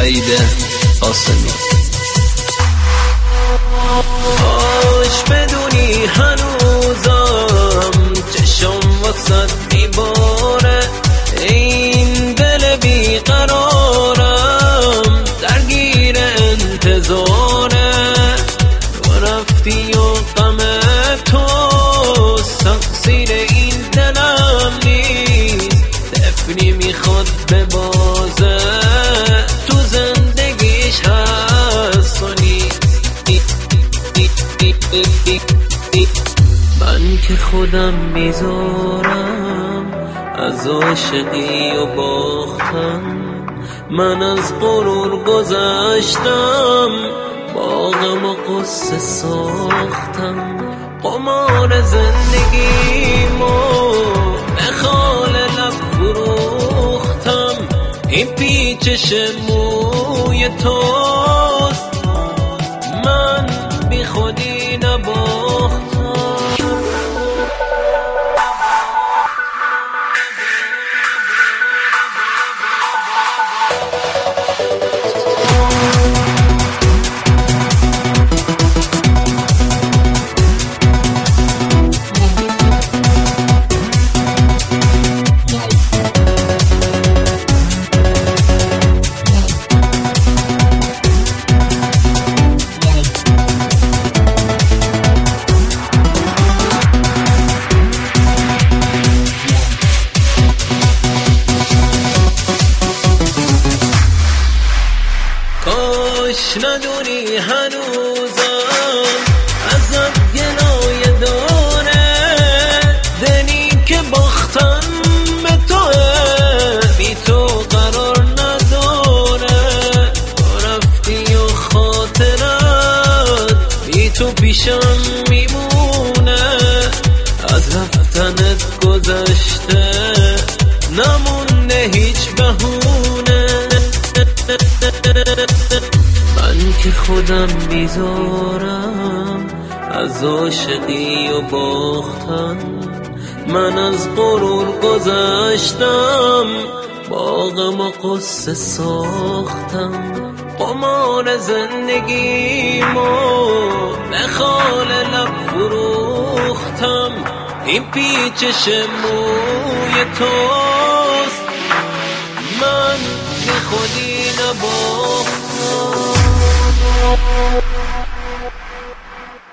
سعید قاسمی. آش بدونی هنوزم چشم واسد میباره، این دل بیقرارم درگیر انتظاره. تو رفتی و غم تو تقصیر این دلم نیست، دفنی میخواد به بازه تو زندگیش هست و نیست. من که خودم میذارم از عاشقی و باختم، من از غرور گذشتم باغم و قصه ساختم. قمار زندگیمو به خال لب فروختم، این پیچش موی توست من بی خودی نباختم. کاش ندونی هنوزم ازم گلایه داره، دلی که باختم به توه بی تو قرار نداره. تو رفتی و خاطرت بی تو پیشم میمونه، از رفتنت گذشته نمونده هیچ بهونه. من که خودم بیزارم از عاشقی و باختم، من از غرور گذشتم باغم و قصه ساختم. قمار زندگیمو به خال لب فروختم، این پیچش موی توست من بی خودی نباختم.